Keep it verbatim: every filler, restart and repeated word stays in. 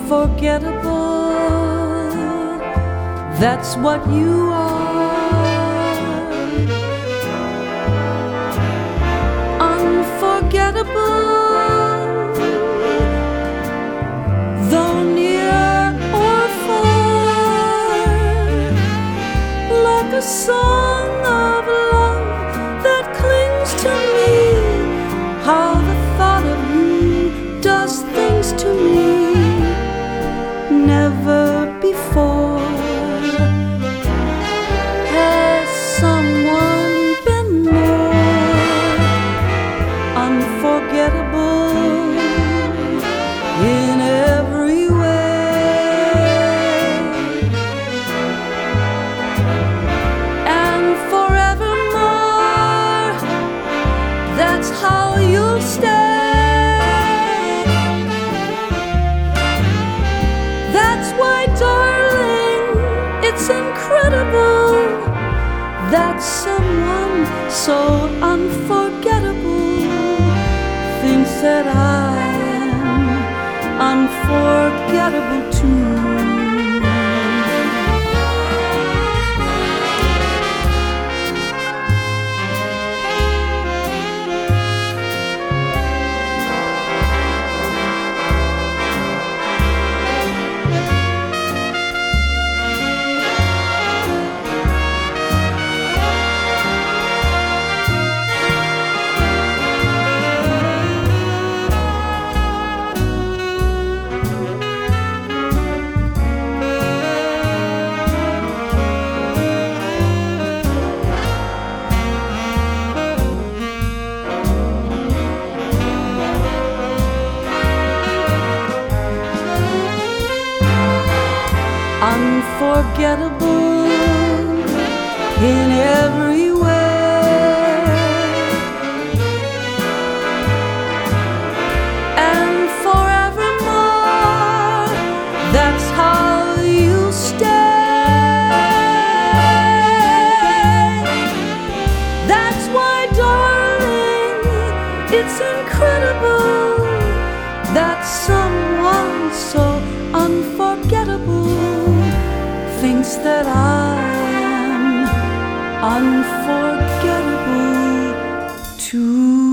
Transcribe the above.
unforgettable. That's what you are. Unforgettable. Though near or far, like a song of love that clings to me. How the thought of you does things to me. Never before has someone been more unforgettable in every way. And forevermore, that's how you'll stay. That's why, darling, it's incredible that someone so unforgettable thinks that I am unforgettable too. Unforgettable in every way, and forevermore, that's how you stay. That's why, darling, it's incredible that someone so unforgettable thinks that I am unforgettable too.